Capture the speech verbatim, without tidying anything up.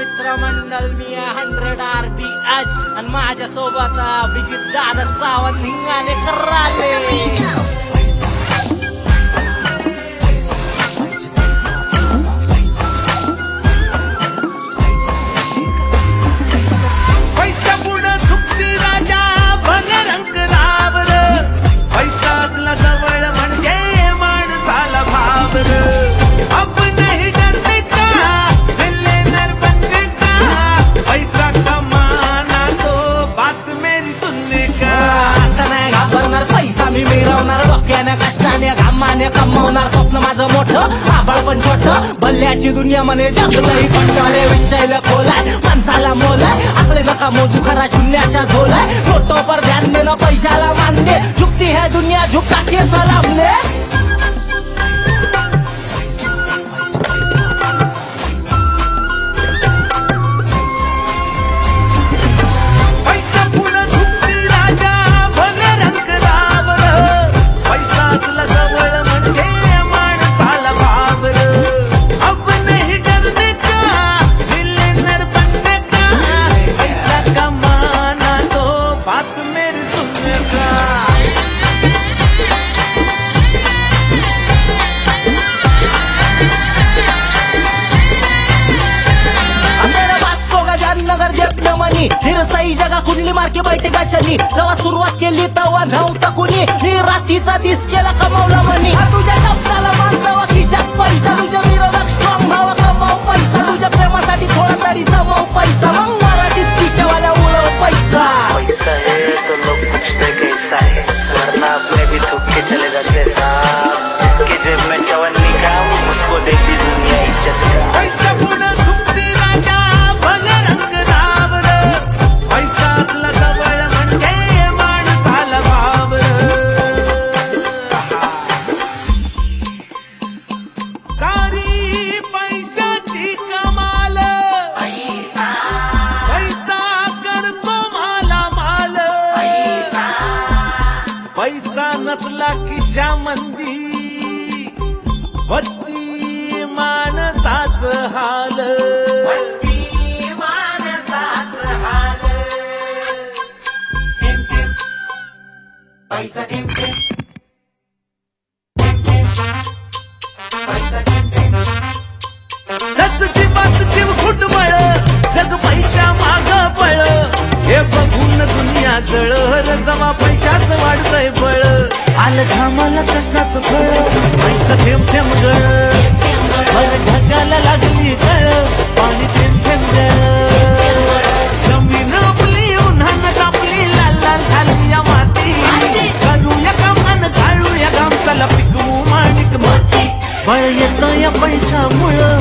मित्रमंडळ मी hundred R B H आणि माझ्या सोबत अभिजित दादा सावंत हिंगाने कराले कष्टाने घामाने कमवणार स्वप्न माझं मोठं आबाळ पण छोटं बल्ल्याची दुनिया म्हणे जगलंही कंटाळे विषयला खोलाय माणसाला मोलाय आपले नका मोजू खरा शून्याच्या झोलाय फोटो पर ध्यान देणं पैशाला मान दे झुकती है दुनिया झुका के सलाम ले सही जगा कुंडली मार्के बैठे गाशानी जेव्हा सुरुवात केली तेव्हा नव्हता कुणी मी रात्रीचा दिस केला कमावला म्हणी तुझ्या शब्दाला मान जावा खिशात पैसा तुझ्या विरोधात स्ट्रॉंग व्हावा कमाव पैसा तुझ्या प्रेमासाठी थोडा तरी जमाव पैसा मग मराठीत तिच्यावाल्या उडव पैसा पैसा है तो लोग पूछते कैसा है वरना अपने भी थूक के चले जाते साहब जिसके जेब में चवन्नी का उसको देती दुनिया इज्जत का पैसा पुणे झुकती राजा भले रंग रावर पैसा असला जवळ म्हणजे माणसाला भाव सारी पैशाची कमाल पैसा करतो माला माल पैसा नसला खिशा मंदी वत्ती माणसाच हाल पैसा टिम टिम पैसा टिम टिम जगची बात जीव घुटमळ जग पैसा माग पळ हे बघून दुनिया जळ जमा पैशाच वाढतय बळ आलं घामाला कष्टाचं फळ पैसा थेंब थेंब गळ ढगाला लागली गळ पाणी थेंब थेंब गळ जमीन आपली उन्हानं कापली लाल लाल झाली या माती घालूया कामान घालूया घाम चला पिकवू माणिक माती बळ येतं या पैशामुळं